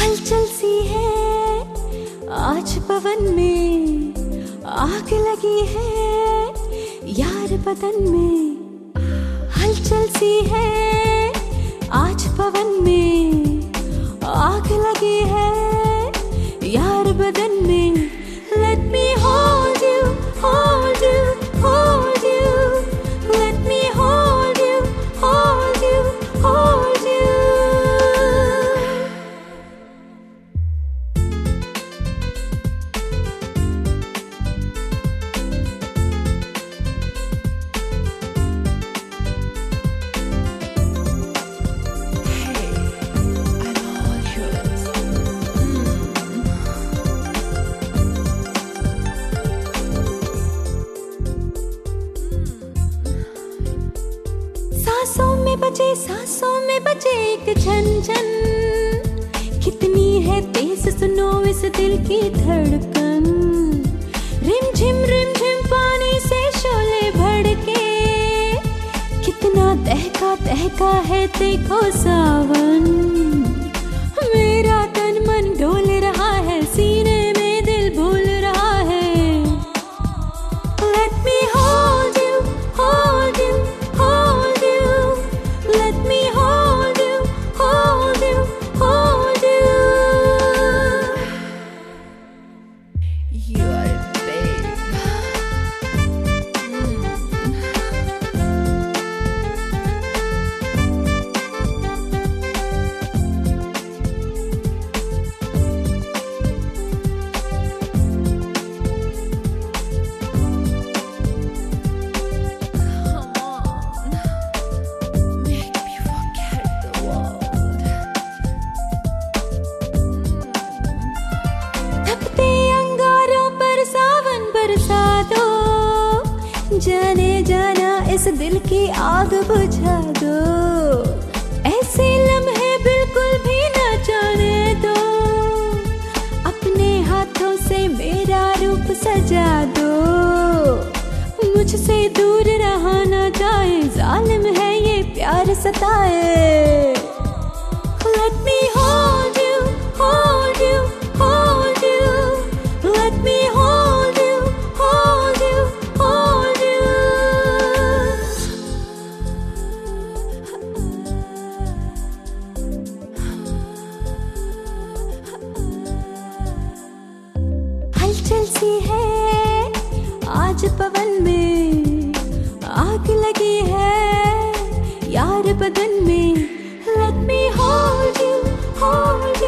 हलचल सी है आज पवन में, आग लगी है यार बदन में। हलचल सी है आज पवन में, आग लगी है यार बदन में। Let me hold you, hold you, hold you. Let me hold you, hold you, hold you. सांसों में बजे एक झनझन, कितनी है तेज सुनो इस दिल की धड़कन। रिम झिम पानी से शोले भड़के, कितना दहका है देखो सावन। मेरा तन मन डोल रहा है, सीने में दिल भूल रहा है। Let me hold you, hold you, hold you. Let me hold you, hold you, hold you. You are a babe. जाने जाना इस दिल की आग बुझा दो, ऐसे लम्हे बिल्कुल भी न जाने दो। अपने हाथों से मेरा रूप सजा दो, मुझसे दूर रहा ना जाए, जालिम है ये प्यार सताए। Let me hold you, hold you, hold you. Let me hold you, hold you, hold you. हलचल सी है आज पवन में, आग लगी है यार बदन में। Let me hold you, hold you.